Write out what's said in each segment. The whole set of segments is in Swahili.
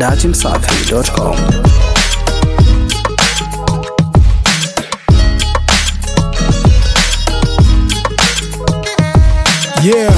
datimsafi.com. Yeah.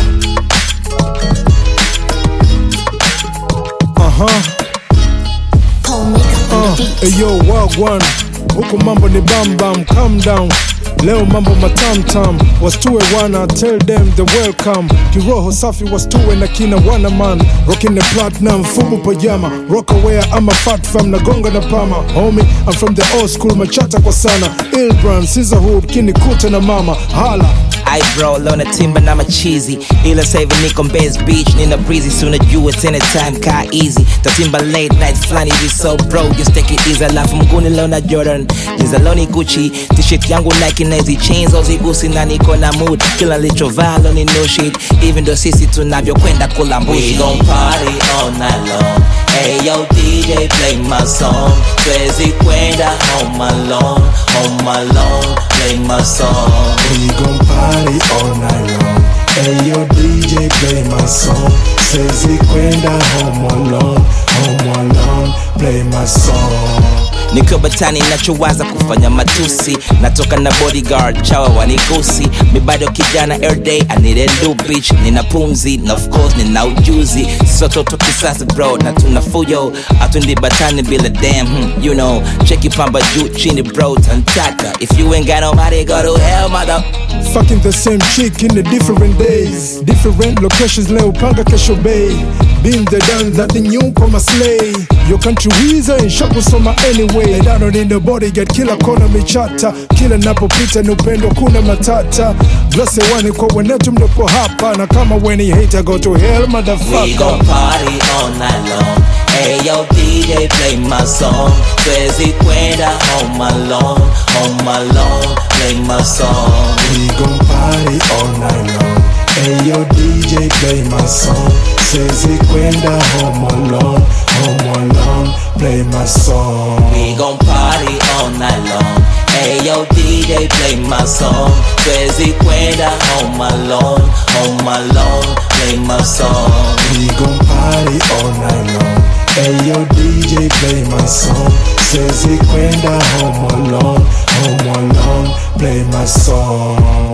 Yo, wagwan. Huku mambo ni bam bam, calm down. Leo mambo matam tam. Wastue wana, tell them the welcome. Kiroho safi wastue na kina wana man. Rockin' the platinum, fubu pajama. Rock away, I'm a fat fam, nagonga na pama. Homie, I'm from the old school, machata kwa sana. Ill brand, Caesarhood, kini kuta na mama. Hala. I bro, lona timba na machizi. Ila save niko Mbez Beach, nina breezy. Soon as you it's anytime, car easy. Tatimba late nights, flani we so bro. Just take it easy, alafu mguni lona Jordan. Nizaloni Gucci, t-shirt yangu Nike na hizi chains ozi gusi na niko na mood. Kila lichovaa loni no shit. Even though sisi tunavyo kwenda kula mbushi. We gon' party all night long. Hey yo DJ play my song. Twezi kwenda home alone, play my song. We gon' party all night long. Hey yo DJ play my song. Says he kwenda home alone, play my song. Niko batani nachowaza kufanya matusi. Natoka na bodyguard, chawa wanigusi. Mi bado kijana everyday, I need a new bitch. Nina pumzi, na of course nina ujuzi. Sototo kisasa bro, na tunafuyo. Atundi batani bila damn, you know. Cheki pamba juu chini bro, tantaka. If you ain't got nobody, go to hell mother. Fucking the same chick in the different days. Different locations, leo panga kesho bay. Been the done, nothing new kwa maslay. Your country weezer and shaku soma anyway. Down in the body, get kila kona michata. Kila napopita ni upendo kuna matata. Blase wani kwa wenetu mdopo hapa. Na kama weni hater, go to hell motherfucker. We gon' party all night long. Hey yo DJ play my song. Twezi kwenda home alone, play my song. We gon' party all night long. Hey yo DJ play my song. Says he kwenda home alone, play my song. We gon' party all night long. Hey yo DJ play my song. Twezi kwenda home alone, play my song. We gon' party all night long. Hey yo DJ play my song. Says he kwenda home alone, play my song.